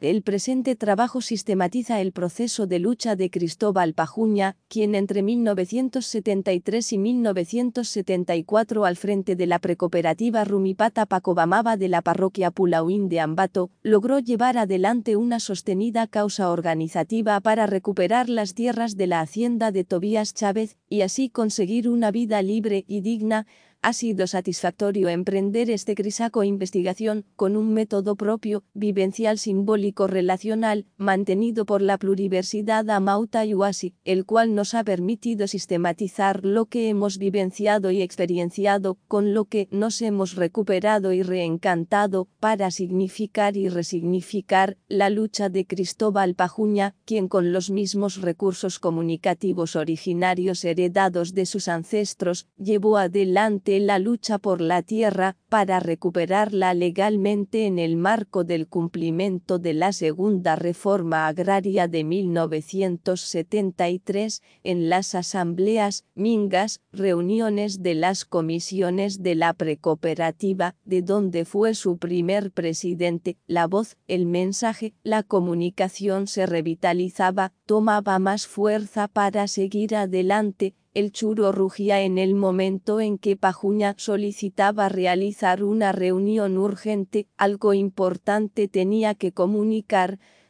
El presente trabajo sistematiza el proceso de lucha de Cristóbal Pajuña, quien entre 1973 y 1974 al frente de la precooperativa Rumipata Pacobamaba de la parroquia Pulauín de Ambato, logró llevar adelante una sostenida causa organizativa para recuperar las tierras de la hacienda de Tobías Chávez y así conseguir una vida libre y digna. Ha sido satisfactorio emprender este crisaco investigación con un método propio, vivencial, simbólico, relacional, mantenido por la pluriversidad Amauta y Huasi, el cual nos ha permitido sistematizar lo que hemos vivenciado y experienciado, con lo que nos hemos recuperado y reencantado, para significar y resignificar la lucha de Cristóbal Pajuña, quien con los mismos recursos comunicativos originarios heredados de sus ancestros, llevó adelante la lucha por la tierra, para recuperarla legalmente en el marco del cumplimiento de la segunda reforma agraria de 1973, en las asambleas, mingas, reuniones de las comisiones de la precooperativa, de donde fue su primer presidente. La voz, el mensaje, la comunicación se revitalizaba, tomaba más fuerza para seguir adelante. El churo rugía en el momento en que Pajuña solicitaba realizar una reunión urgente, algo importante tenía que comunicar.